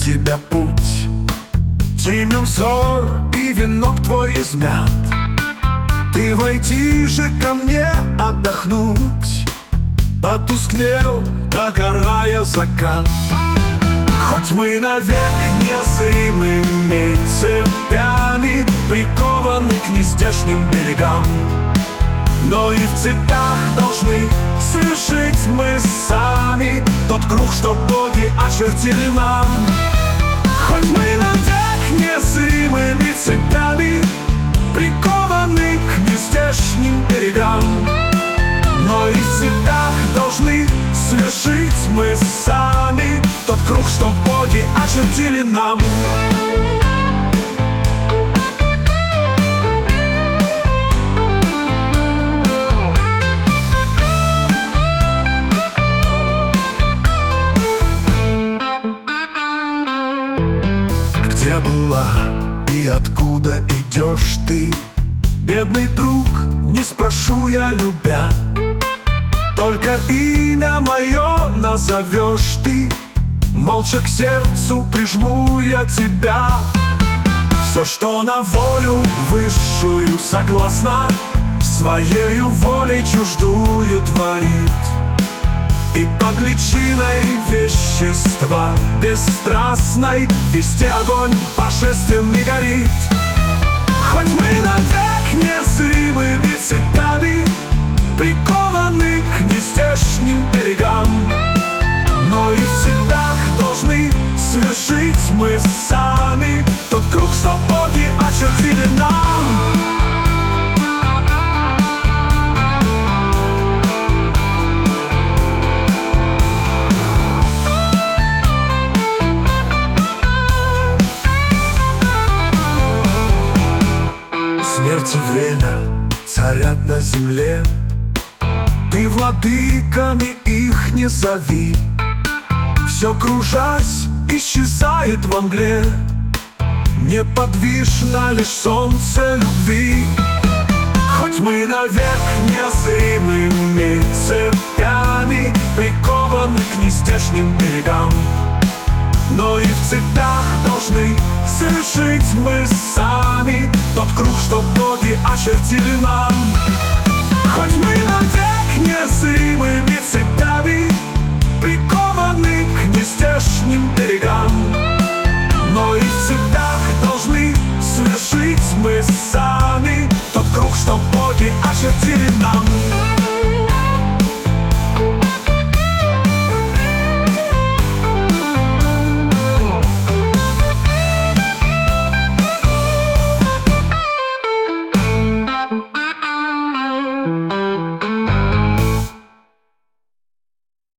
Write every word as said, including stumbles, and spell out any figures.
тебя путь. Темен взор и венок твой измят. Ты войди же ко мне отдохнуть. Потускнел, догорая закат. Хоть мы навек незримыми цепями прикованы к нездешним берегам, но и в цепях должны совершить мы сами тот круг, что боги очертили нам. Хоть мы навек незримыми цепями прикованы к нездешним берегам, но и в цепях должны совершить мы сами тот круг, что боги очертили нам. Где была и откуда идешь ты, бедный друг, не спрошу я, любя. Только имя мое назовешь ты, молча к сердцу прижму я тебя. Все, что на волю высшую согласно, своею волей чуждую творит, и под личиной вещества бесстрастной везде огонь божественный горит. Хоть мы навек незримыми цепями прикованы к нездешним берегам, но и в цепях должны совершить мы сами тот круг, что боги очертили нам. Смерть и время царят на земле, ты владыками их не зови. Все, кружась, исчезает во мгле, неподвижно лишь солнце любви. Хоть мы навек незримыми цепями прикованы к нездешним берегам, но и в цепях должны совершить мы сами тот круг, что боги очертили нам. Хоть мы навек незримыми цепями